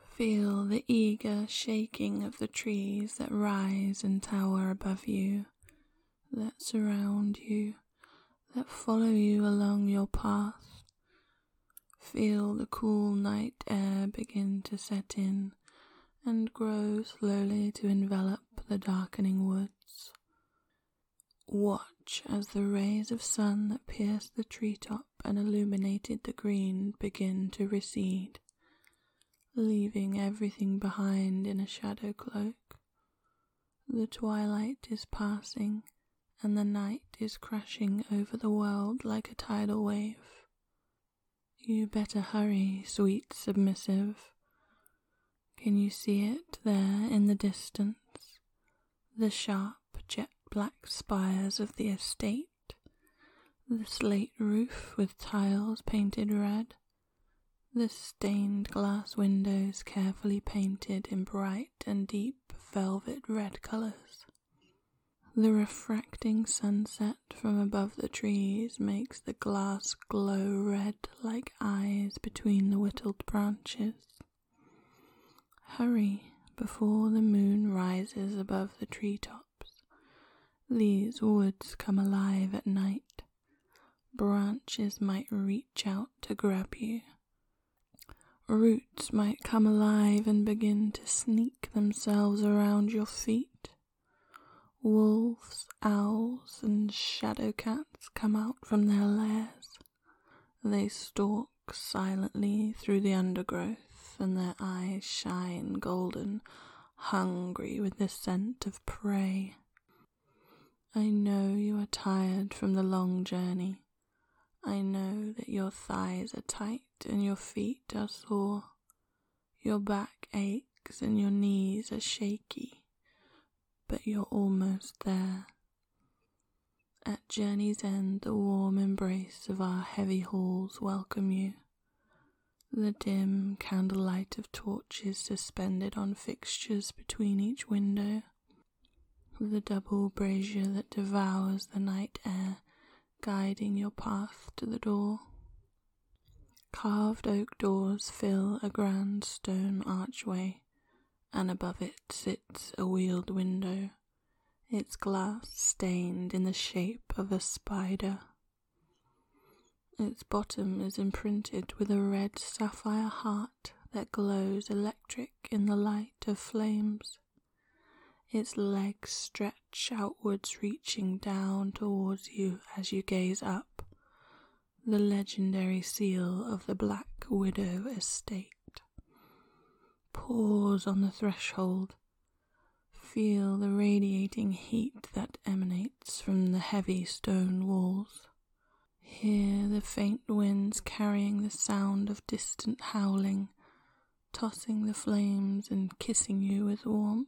Feel the eager shaking of the trees that rise and tower above you, that surround you, that follow you along your path. Feel the cool night air begin to set in and grow slowly to envelop the darkening woods. Watch as the rays of sun that pierced the treetop and illuminated the green begin to recede, leaving everything behind in a shadow cloak. The twilight is passing, and the night is crashing over the world like a tidal wave. You better hurry, sweet submissive. Can you see it there in the distance? The sharp jet-black spires of the estate, the slate roof with tiles painted red, the stained glass windows carefully painted in bright and deep velvet red colours. The refracting sunset from above the trees makes the glass glow red like eyes between the whittled branches. Hurry before the moon rises above the treetops. These woods come alive at night. Branches might reach out to grab you. Roots might come alive and begin to sneak themselves around your feet. Wolves, owls, and shadow cats come out from their lairs. They stalk silently through the undergrowth, and their eyes shine golden, hungry with the scent of prey. I know you are tired from the long journey. I know that your thighs are tight and your feet are sore. Your back aches and your knees are shaky, but you're almost there. At journey's end, the warm embrace of our heavy halls welcome you. The dim candlelight of torches suspended on fixtures between each window. The double brazier that devours the night air, guiding your path to the door. Carved oak doors fill a grand stone archway, and above it sits a wheeled window, its glass stained in the shape of a spider. Its bottom is imprinted with a red sapphire heart that glows electric in the light of flames. Its legs stretch outwards, reaching down towards you as you gaze up, the legendary seal of the Black Widow estate. Pause on the threshold. Feel the radiating heat that emanates from the heavy stone walls. Hear the faint winds carrying the sound of distant howling, tossing the flames and kissing you with warmth.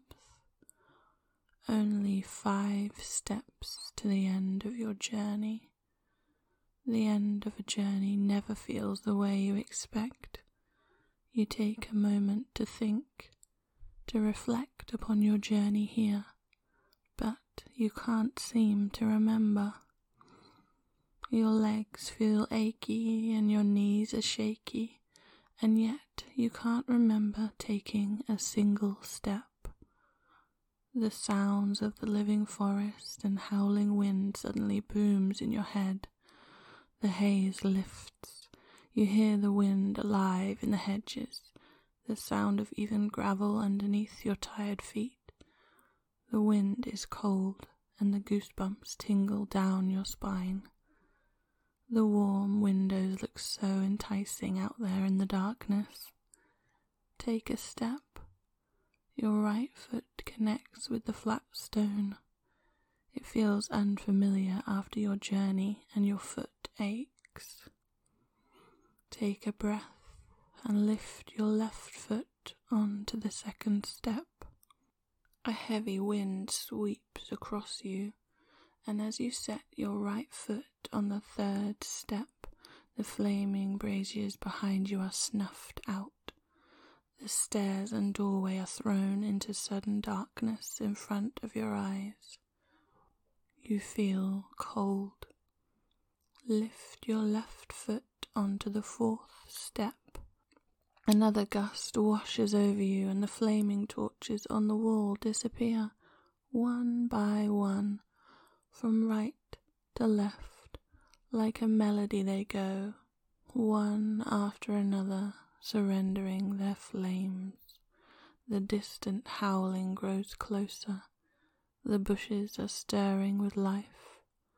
Only 5 steps to the end of your journey. The end of a journey never feels the way you expect. You take a moment to think, to reflect upon your journey here, but you can't seem to remember. Your legs feel achy and your knees are shaky, and yet you can't remember taking a single step. The sounds of the living forest and howling wind suddenly booms in your head. The haze lifts. You hear the wind alive in the hedges, the sound of even gravel underneath your tired feet. The wind is cold and the goosebumps tingle down your spine. The warm windows look so enticing out there in the darkness. Take a step. Your right foot connects with the flat stone. It feels unfamiliar after your journey and your foot aches. Take a breath and lift your left foot onto the second step. A heavy wind sweeps across you, and as you set your right foot on the third step, the flaming braziers behind you are snuffed out. The stairs and doorway are thrown into sudden darkness in front of your eyes. You feel cold. Lift your left foot onto the 4th step Another gust washes over you, and the flaming torches on the wall disappear, one by one, from right to left. Like a melody they go, one after another, surrendering their flames. The distant howling grows closer. The bushes are stirring with life.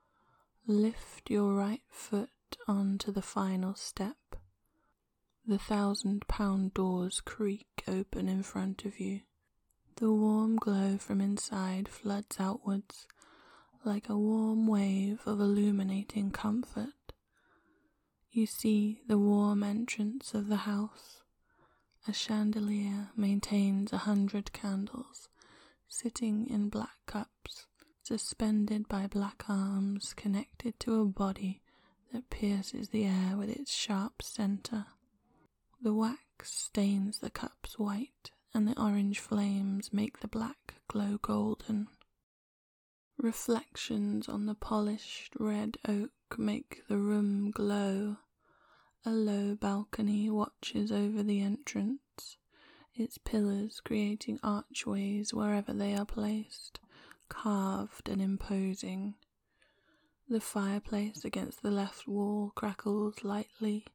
Lift your right foot onto the final step. The 1,000-pound doors creak open in front of you. The warm glow from inside floods outwards like a warm wave of illuminating comfort. You see the warm entrance of the house. A chandelier maintains 100 candles, sitting in black cups, suspended by black arms connected to a body that pierces the air with its sharp center. The wax stains the cups white, and the orange flames make the black glow golden. Reflections on the polished red oak make the room glow. A low balcony watches over the entrance, its pillars creating archways wherever they are placed, carved and imposing. The fireplace against the left wall crackles lightly.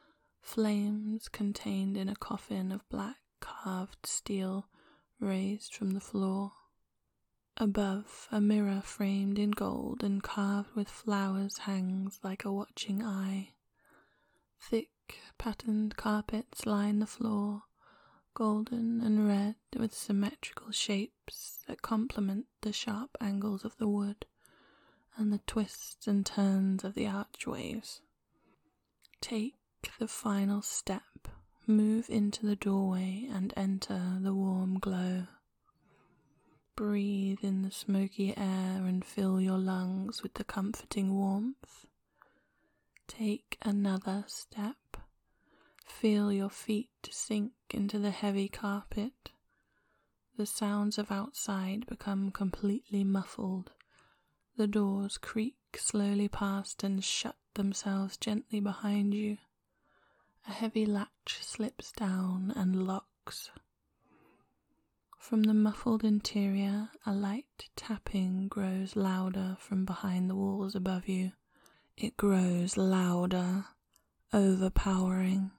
Flames contained in a coffin of black carved steel raised from the floor. Above, a mirror framed in gold and carved with flowers hangs like a watching eye. Thick, patterned carpets line the floor, golden and red with symmetrical shapes that complement the sharp angles of the wood and the twists and turns of the archways. Take the final step, move into the doorway and enter the warm glow. Breathe in the smoky air and fill your lungs with the comforting warmth. Take another step. Feel your feet sink into the heavy carpet. The sounds of outside become completely muffled. The doors creak slowly past and shut themselves gently behind you. A heavy latch slips down and locks. From the muffled interior, a light tapping grows louder from behind the walls above you. It grows louder, overpowering,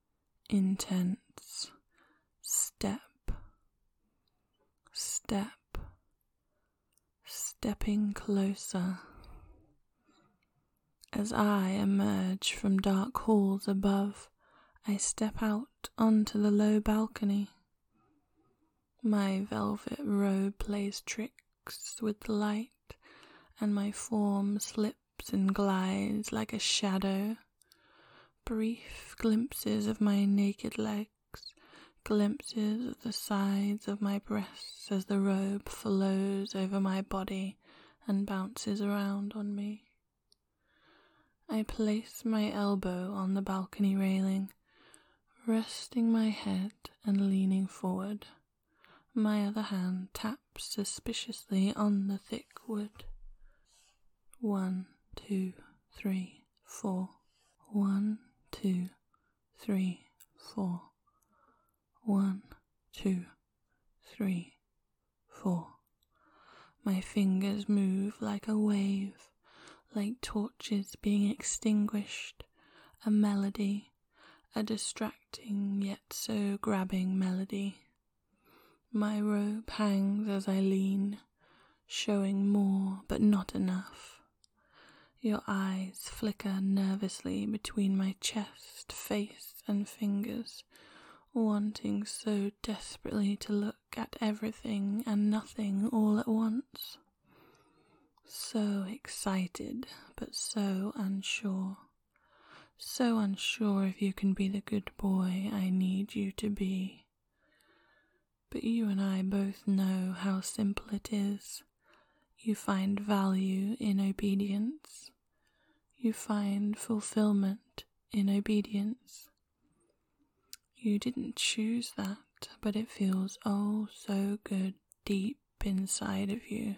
intense. Step, step, stepping closer. As I emerge from dark halls above, I step out onto the low balcony. My velvet robe plays tricks with the light, and my form slips and glides like a shadow. Brief glimpses of my naked legs, glimpses of the sides of my breasts as the robe flows over my body and bounces around on me. I place my elbow on the balcony railing, resting my head and leaning forward. My other hand taps suspiciously on the thick wood. 1, 2, 3, 4. 1, 2, 3, 4. 1, 2, 3, 4. My fingers move like a wave, like torches being extinguished, a melody, a distracting yet so grabbing melody. My robe hangs as I lean, showing more but not enough. Your eyes flicker nervously between my chest, face and fingers, wanting so desperately to look at everything and nothing all at once. So excited, but so unsure. So unsure if you can be the good boy I need you to be. But you and I both know how simple it is. You find value in obedience. You find fulfillment in obedience. You didn't choose that, but it feels oh so good deep inside of you.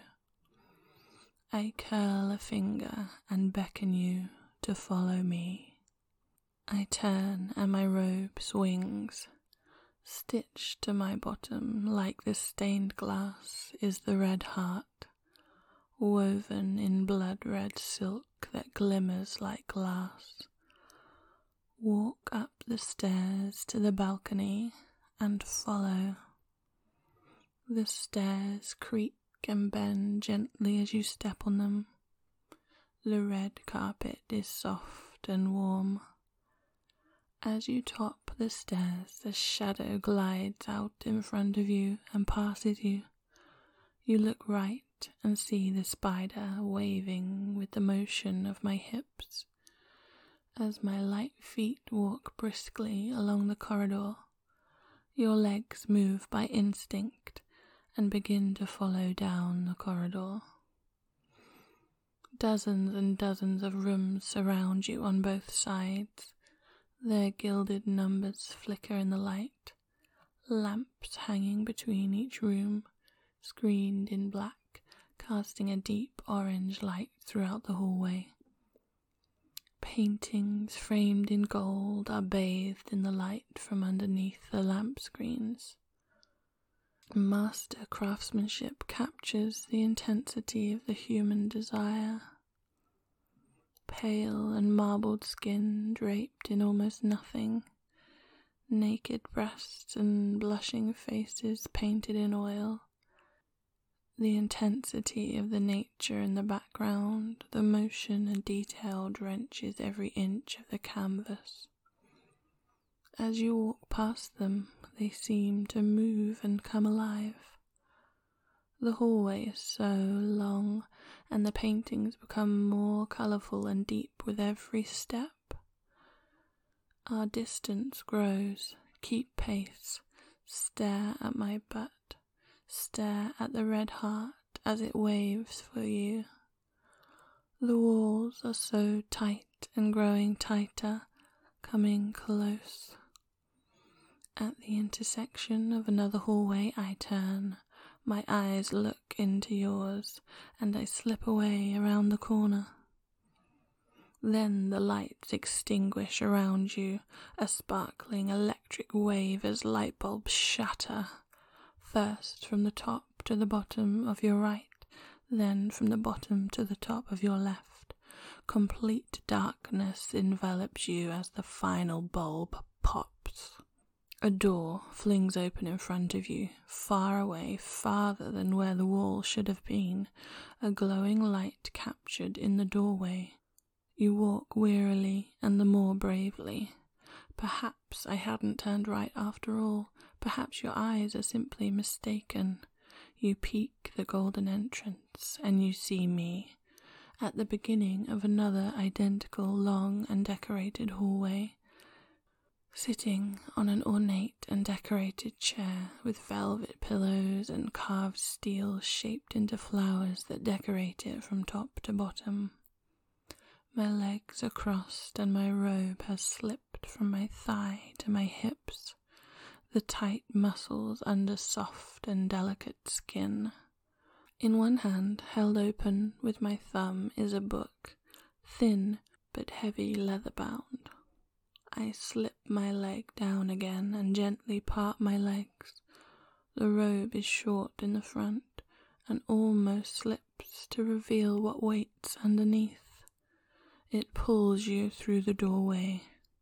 I curl a finger and beckon you to follow me. I turn and my robe swings. Stitched to my bottom like the stained glass is the red heart, woven in blood-red silk that glimmers like glass. Walk up the stairs to the balcony and follow. The stairs creak and bend gently as you step on them. The red carpet is soft and warm. As you top the stairs, the shadow glides out in front of you and passes you. You look right and see the spider waving with the motion of my hips. As my light feet walk briskly along the corridor, your legs move by instinct and begin to follow down the corridor. Dozens and dozens of rooms surround you on both sides. Their gilded numbers flicker in the light, lamps hanging between each room, screened in black, casting a deep orange light throughout the hallway. Paintings framed in gold are bathed in the light from underneath the lamp screens. Master craftsmanship captures the intensity of the human desire. Pale and marbled skin draped in almost nothing, naked breasts and blushing faces painted in oil. The intensity of the nature in the background, the motion and detail drenches every inch of the canvas. As you walk past them, they seem to move and come alive. The hallway is so long, and the paintings become more colourful and deep with every step. Our distance grows. Keep pace. Stare at my butt. Stare at the red heart as it waves for you. The walls are so tight and growing tighter, coming close. At the intersection of another hallway I turn. My eyes look into yours, and I slip away around the corner. Then the lights extinguish around you, a sparkling electric wave as light bulbs shatter, first from the top to the bottom of your right, then from the bottom to the top of your left. Complete darkness envelops you as the final bulb pops. A door flings open in front of you, far away, farther than where the wall should have been, a glowing light captured in the doorway. You walk wearily and the more bravely. Perhaps I hadn't turned right after all. Perhaps your eyes are simply mistaken. You peek the golden entrance, and you see me, at the beginning of another identical long and decorated hallway, sitting on an ornate and decorated chair with velvet pillows and carved steel shaped into flowers that decorate it from top to bottom. My legs are crossed and my robe has slipped from my thigh to my hips, the tight muscles under soft and delicate skin. In one hand, held open with my thumb, is a book, thin but heavy leather-bound. I slip my leg down again and gently part my legs. The robe is short in the front and almost slips to reveal what waits underneath. It pulls you through the doorway.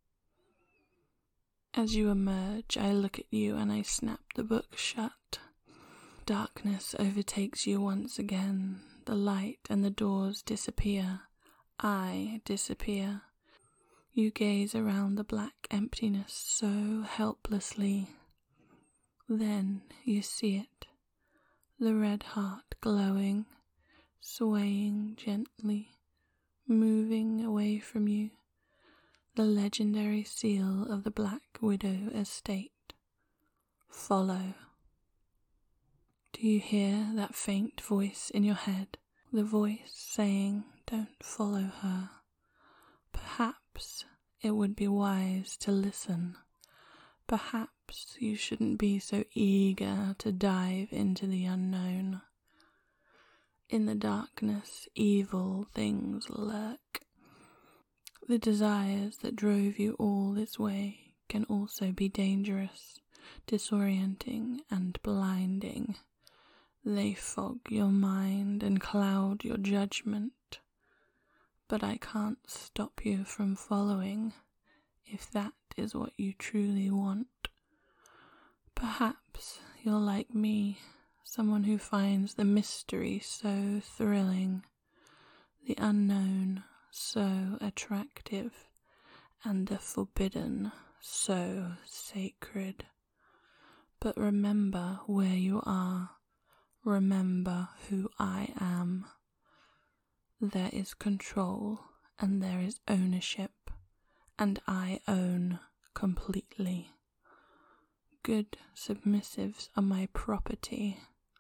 As you emerge, I look at you and I snap the book shut. Darkness overtakes you once again. The light and the doors disappear. I disappear. You gaze around the black emptiness so helplessly. Then you see it, the red heart glowing, swaying gently, moving away from you, the legendary seal of the Black Widow estate. Follow. Do you hear that faint voice in your head? The voice saying, don't follow her. Perhaps it would be wise to listen. Perhaps you shouldn't be so eager to dive into the unknown. In the darkness, evil things lurk. The desires that drove you all this way can also be dangerous, disorienting, and blinding. They fog your mind and cloud your judgment. But I can't stop you from following, if that is what you truly want. Perhaps you're like me, someone who finds the mystery so thrilling, the unknown so attractive, and the forbidden so sacred. But remember where you are. Remember who I am. There is control and there is ownership, and I own completely. Good submissives are my property.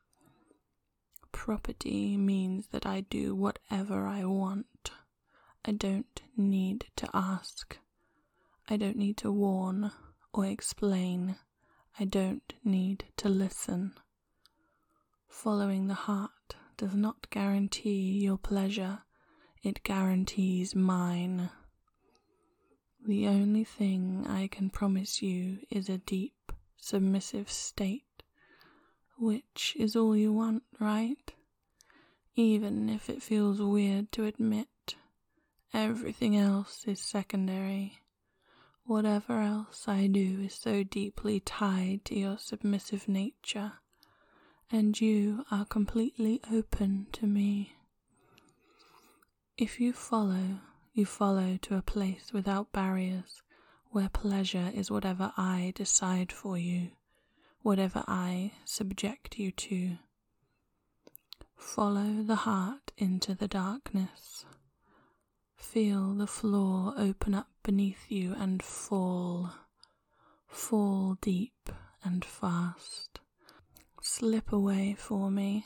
Property means that I do whatever I want. I don't need to ask. I don't need to warn or explain. I don't need to listen. Following the heart does not guarantee your pleasure. It guarantees mine. The only thing I can promise you is a deep, submissive state, which is all you want, right? Even if it feels weird to admit, everything else is secondary. Whatever else I do is so deeply tied to your submissive nature, and you are completely open to me. If you follow to a place without barriers, where pleasure is whatever I decide for you, whatever I subject you to. Follow the heart into the darkness. Feel the floor open up beneath you and fall deep and fast. Slip away for me.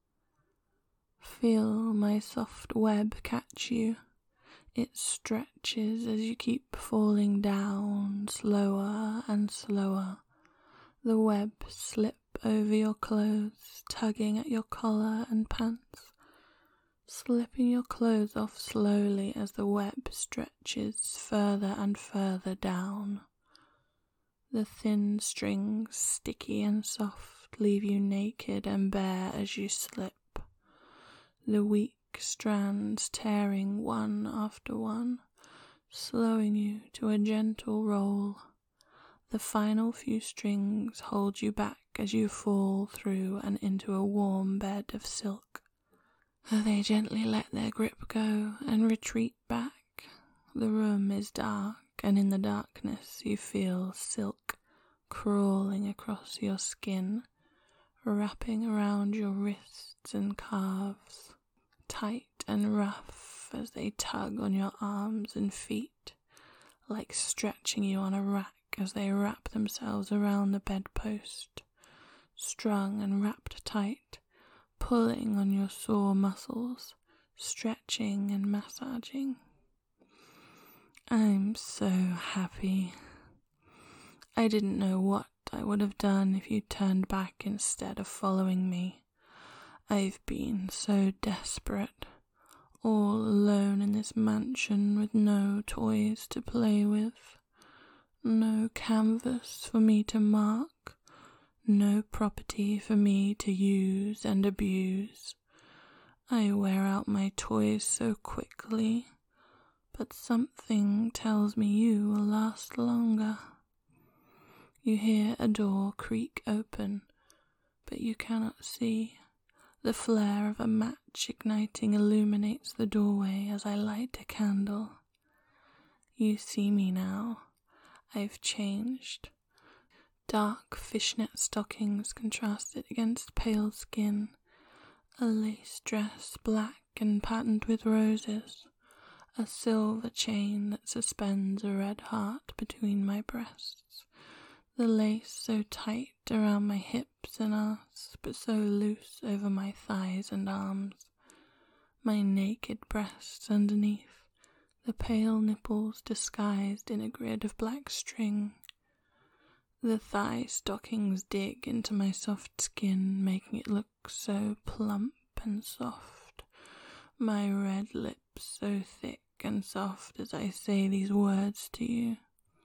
Feel my soft web catch you. It stretches as you keep falling down, slower and slower. The web slip over your clothes, tugging at your collar and pants, slipping your clothes off slowly as the web stretches further and further down. The thin strings, sticky and soft, leave you naked and bare as you slip. The weak strands tearing one after one, slowing you to a gentle roll. The final few strings hold you back as you fall through and into a warm bed of silk. They gently let their grip go and retreat back. The room is dark, and in the darkness you feel silk crawling across your skin, wrapping around your wrists and calves, tight and rough as they tug on your arms and feet, like stretching you on a rack as they wrap themselves around the bedpost, strung and wrapped tight, pulling on your sore muscles, stretching and massaging. I'm so happy. I didn't know what I would have done if you turned back instead of following me. I've been so desperate, all alone in this mansion with no toys to play with, no canvas for me to mark, no property for me to use and abuse. I wear out my toys so quickly, but something tells me you will last longer. You hear a door creak open, but you cannot see. The flare of a match igniting illuminates the doorway as I light a candle. You see me now. I've changed. Dark fishnet stockings contrasted against pale skin, a lace dress black and patterned with roses, a silver chain that suspends a red heart between my breasts, the lace so tight around my hips and ass, but so loose over my thighs and arms, my naked breasts underneath, the pale nipples disguised in a grid of black string. The thigh stockings dig into my soft skin, making it look so plump and soft, my red lips so thick and soft as I say these words to you.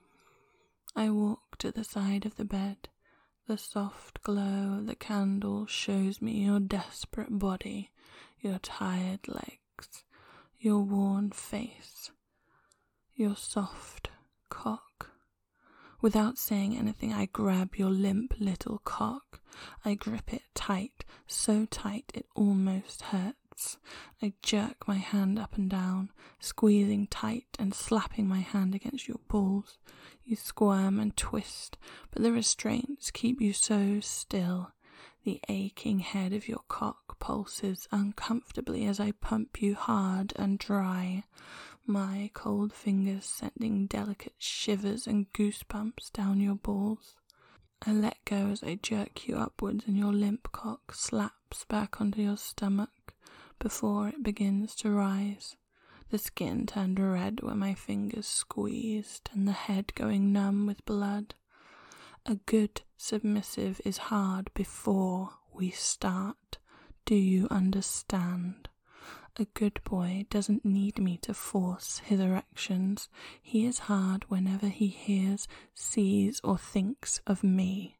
I walk to the side of the bed. The soft glow of the candle shows me your desperate body, your tired legs, your worn face, your soft cock. Without saying anything, I grab your limp little cock. I grip it tight, so tight it almost hurts. I jerk my hand up and down, squeezing tight and slapping my hand against your balls. You squirm and twist, but the restraints keep you so still. The aching head of your cock pulses uncomfortably as I pump you hard and dry, my cold fingers sending delicate shivers and goosebumps down your balls. I let go as I jerk you upwards and your limp cock slaps back onto your stomach before it begins to rise. The skin turned red where my fingers squeezed and the head going numb with blood. A good submissive is hard before we start. Do you understand? A good boy doesn't need me to force his erections. He is hard whenever he hears, sees, or thinks of me.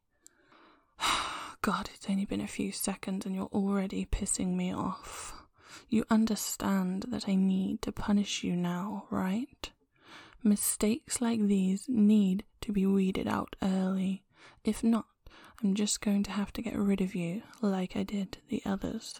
God, it's only been a few seconds and you're already pissing me off. You understand that I need to punish you now, right? Mistakes like these need to be weeded out early. If not, I'm just going to have to get rid of you like I did the others.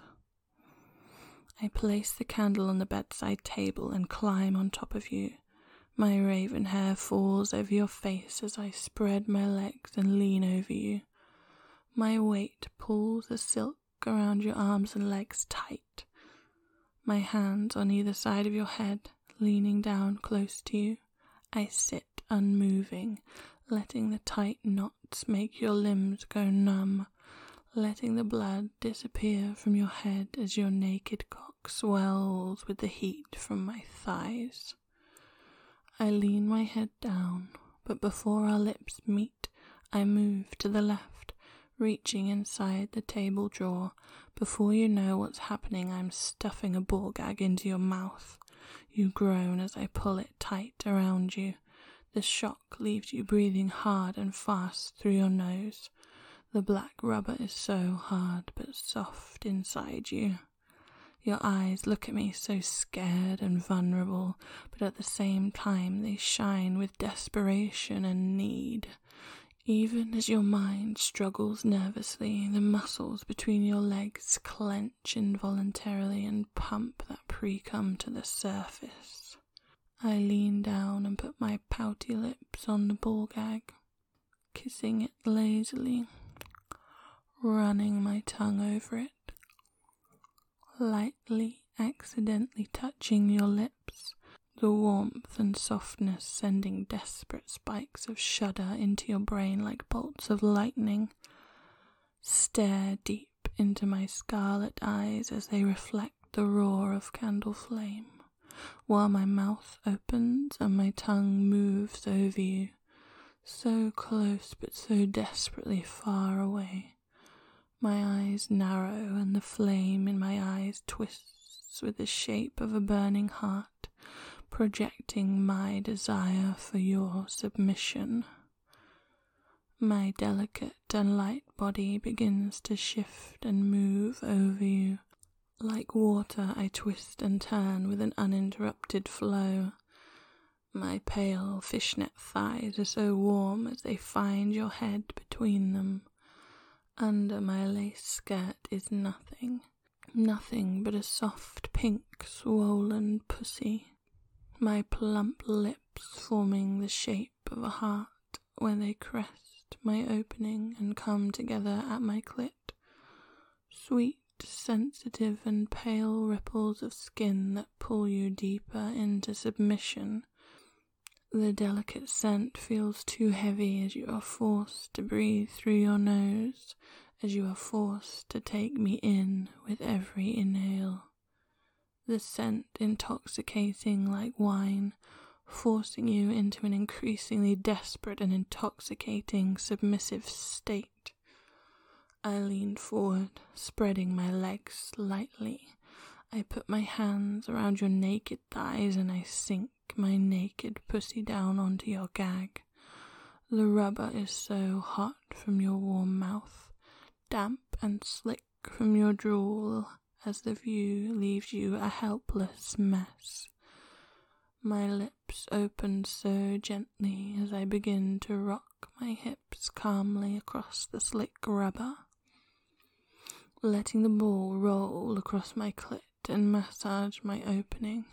I place the candle on the bedside table and climb on top of you. My raven hair falls over your face as I spread my legs and lean over you. My weight pulls the silk around your arms and legs tight. My hands on either side of your head, leaning down close to you. I sit unmoving, letting the tight knots make your limbs go numb, letting the blood disappear from your head as your naked cock swells with the heat from my thighs. I lean my head down, but before our lips meet, I move to the left, reaching inside the table drawer. Before you know what's happening, I'm stuffing a ball gag into your mouth. You groan as I pull it tight around you. The shock leaves you breathing hard and fast through your nose. The black rubber is so hard but soft inside you. Your eyes look at me so scared and vulnerable, but at the same time they shine with desperation and need. Even as your mind struggles nervously, the muscles between your legs clench involuntarily and pump that pre-cum to the surface. I lean down and put my pouty lips on the ball gag, kissing it lazily, running my tongue over it, lightly, accidentally touching your lips, the warmth and softness sending desperate spikes of shudder into your brain like bolts of lightning. Stare deep into my scarlet eyes as they reflect the roar of candle flame, while my mouth opens and my tongue moves over you, so close but so desperately far away. My eyes narrow and the flame in my eyes twists with the shape of a burning heart, projecting my desire for your submission. My delicate and light body begins to shift and move over you. Like water, I twist and turn with an uninterrupted flow. My pale fishnet thighs are so warm as they find your head between them. Under my lace skirt is nothing but a soft pink swollen pussy. My plump lips forming the shape of a heart when they crest my opening and come together at my clit. Sweet, sensitive and pale ripples of skin that pull you deeper into submission. The delicate scent feels too heavy as you are forced to breathe through your nose, as you are forced to take me in with every inhale. The scent intoxicating like wine, forcing you into an increasingly desperate and intoxicating submissive state. I lean forward, spreading my legs lightly. I put my hands around your naked thighs and I sink my naked pussy down onto your gag. The rubber is so hot from your warm mouth, damp and slick from your drool as the view leaves you a helpless mess. My lips open so gently as I begin to rock my hips calmly across the slick rubber, letting the ball roll across my clit and massage my opening.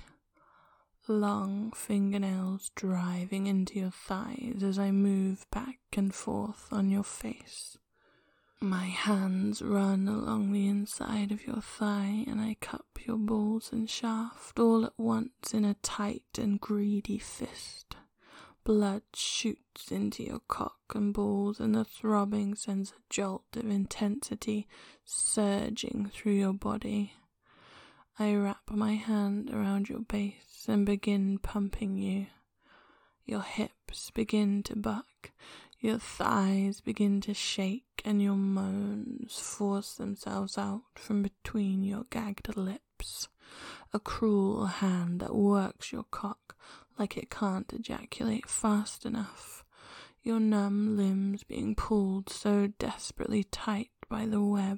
Long fingernails driving into your thighs as I move back and forth on your face. My hands run along the inside of your thigh and I cup your balls and shaft all at once in a tight and greedy fist. Blood shoots into your cock and balls and the throbbing sends a jolt of intensity surging through your body. I wrap my hand around your base and begin pumping you. Your hips begin to buck, your thighs begin to shake, and your moans force themselves out from between your gagged lips. A cruel hand that works your cock like it can't ejaculate fast enough. Your numb limbs being pulled so desperately tight by the web.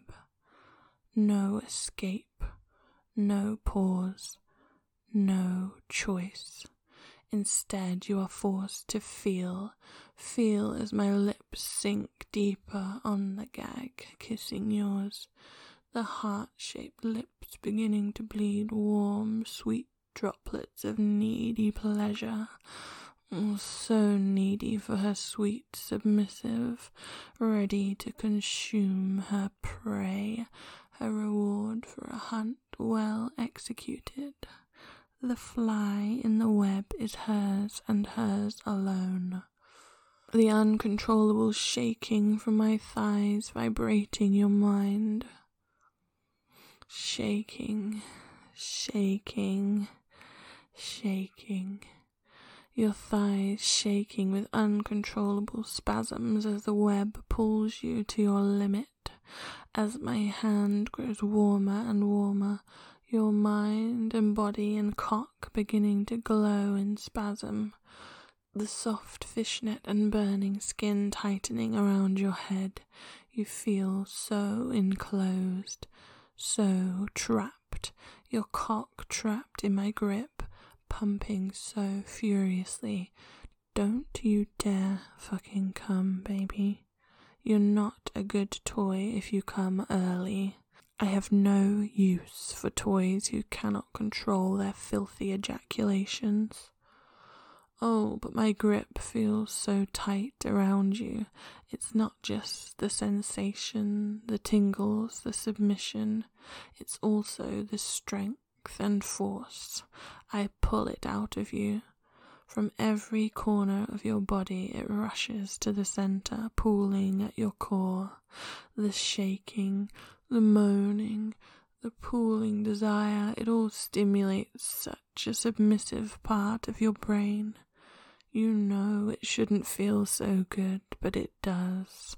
No escape. No pause, no choice. Instead, you are forced to feel as my lips sink deeper on the gag, kissing yours, the heart-shaped lips beginning to bleed warm, sweet droplets of needy pleasure. Oh, so needy for her sweet submissive, ready to consume her prey, her reward for a hunt well executed. The fly in the web is hers and hers alone. The uncontrollable shaking from my thighs vibrating your mind. Shaking, shaking, shaking. Your thighs shaking with uncontrollable spasms as the web pulls you to your limit. As my hand grows warmer and warmer, your mind and body and cock beginning to glow in spasm, the soft fishnet and burning skin tightening around your head, you feel so enclosed, so trapped, your cock trapped in my grip, pumping so furiously. Don't you dare fucking come, baby. You're not a good toy if you come early. I have no use for toys who cannot control their filthy ejaculations. Oh, but my grip feels so tight around you. It's not just the sensation, the tingles, the submission. It's also the strength and force. I pull it out of you. From every corner of your body it rushes to the center, pooling at your core. The shaking, the moaning, the pooling desire, it all stimulates such a submissive part of your brain. You know it shouldn't feel so good, but it does.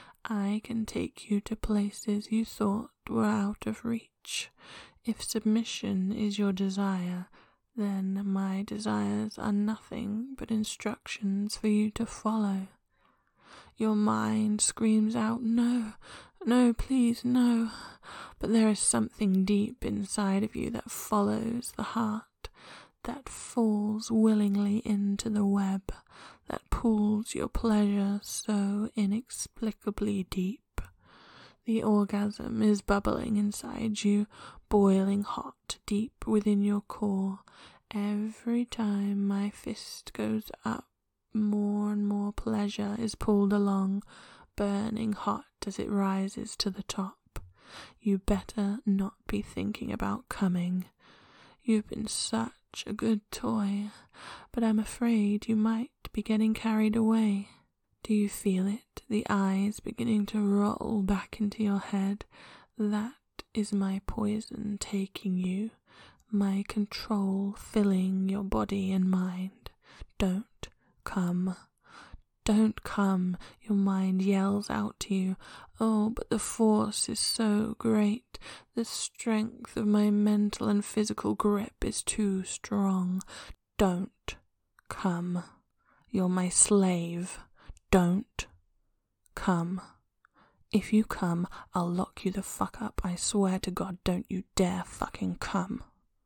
I can take you to places you thought were out of reach. If submission is your desire, then my desires are nothing but instructions for you to follow. Your mind screams out, no, no, please, no. But there is something deep inside of you that follows the heart, that falls willingly into the web, that pulls your pleasure so inexplicably deep. The orgasm is bubbling inside you, boiling hot deep within your core. Every time my fist goes up, more and more pleasure is pulled along, burning hot as it rises to the top. You better not be thinking about coming. You've been such a good toy, but I'm afraid you might be getting carried away. Do you feel it? The eyes beginning to roll back into your head. That is my poison taking you, my control filling your body and mind. Don't come. don't come, your mind yells out to you. Oh, but the force is so great. The strength of my mental and physical grip is too strong. Don't come. You're my slave. Don't come. If you come, I'll lock you the fuck up. I swear to God, don't you dare fucking come.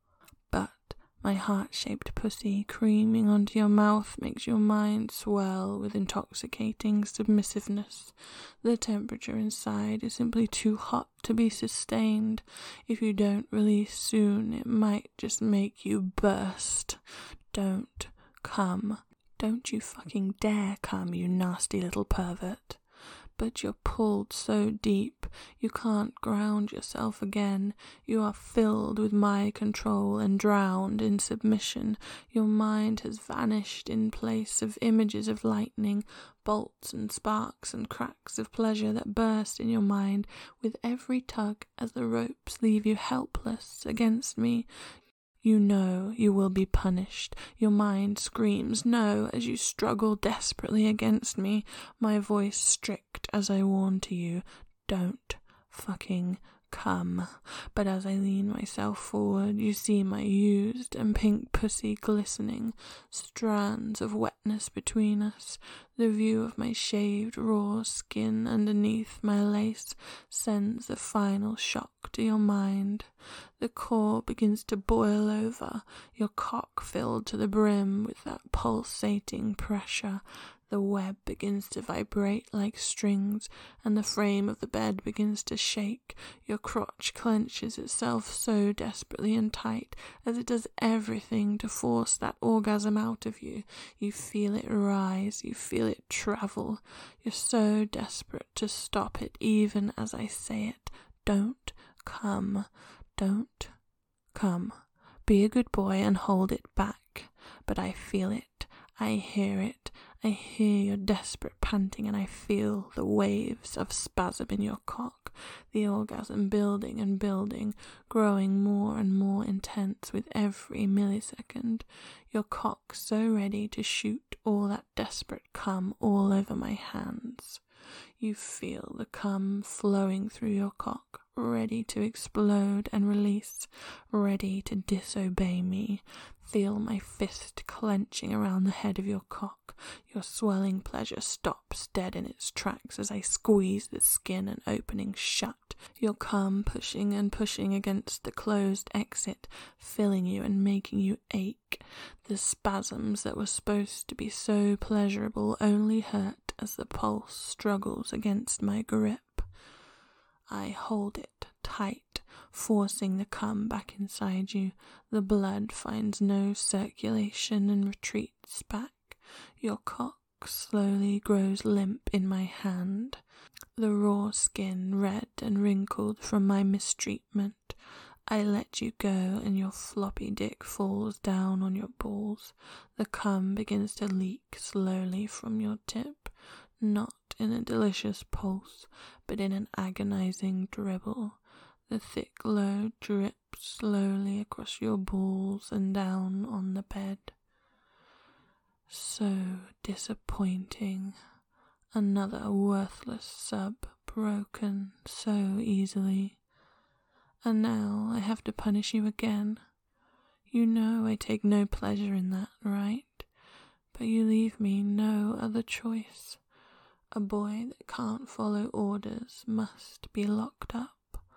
But my heart-shaped pussy creaming onto your mouth makes your mind swell with intoxicating submissiveness. The temperature inside is simply too hot to be sustained. If you don't release soon, it might just make you burst. Don't come. Don't you fucking dare come, you nasty little pervert. But you're pulled so deep, you can't ground yourself again. You are filled with my control and drowned in submission. Your mind has vanished in place of images of lightning, bolts and sparks and cracks of pleasure that burst in your mind with every tug as the ropes leave you helpless against me. You know you will be punished. Your mind screams no as you struggle desperately against me, my voice strict as I warn to you, don't fucking come. But as I lean myself forward, you see my used and pink pussy glistening, strands of wetness between us. The view of my shaved raw skin underneath my lace sends the final shock to your mind. The core begins to boil over, your cock filled to the brim with that pulsating pressure. The web begins to vibrate like strings, and the frame of the bed begins to shake. Your crotch clenches itself so desperately and tight, as it does everything to force that orgasm out of you. You feel it rise, you feel it travel. You're so desperate to stop it, even as I say it. Don't come. Don't come. Be a good boy and hold it back. But I feel it. I hear it. I hear your desperate panting, and I feel the waves of spasm in your cock, the orgasm building and building, growing more and more intense with every millisecond, your cock so ready to shoot all that desperate cum all over my hands. You feel the cum flowing through your cock, ready to explode and release, ready to disobey me. Feel my fist clenching around the head of your cock. Your swelling pleasure stops dead in its tracks as I squeeze the skin and opening shut. Your cum pushing and pushing against the closed exit, filling you and making you ache. The spasms that were supposed to be so pleasurable only hurt as the pulse struggles against my grip. I hold it tight, forcing the cum back inside you. The blood finds no circulation and retreats back. Your cock slowly grows limp in my hand, the raw skin red and wrinkled from my mistreatment. I let you go and your floppy dick falls down on your balls. The cum begins to leak slowly from your tip, not in a delicious pulse, but in an agonizing dribble. The thick load drips slowly across your balls and down on the bed. So disappointing. Another worthless sub, broken so easily. And now I have to punish you again. You know I take no pleasure in that, right? But you leave me no other choice. A boy that can't follow orders must be locked up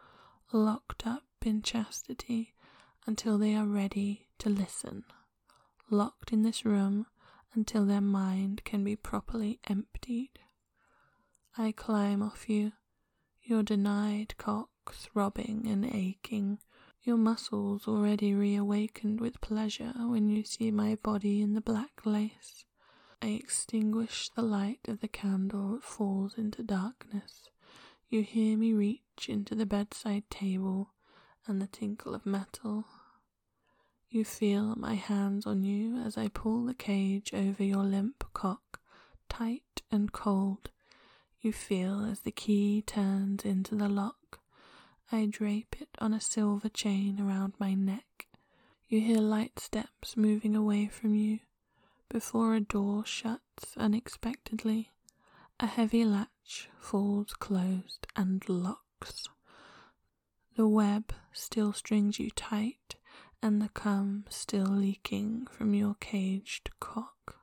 in chastity until they are ready to listen, locked in this room until their mind can be properly emptied. I climb off you, your denied cock throbbing and aching, your muscles already reawakened with pleasure when you see my body in the black lace. I extinguish the light of the candle that falls into darkness. You hear me reach into the bedside table and the tinkle of metal. You feel my hands on you as I pull the cage over your limp cock, tight and cold. You feel as the key turns into the lock. I drape it on a silver chain around my neck. You hear light steps moving away from you, before a door shuts unexpectedly. A heavy latch falls closed and locks. The web still strings you tight, and the cum still leaking from your caged cock.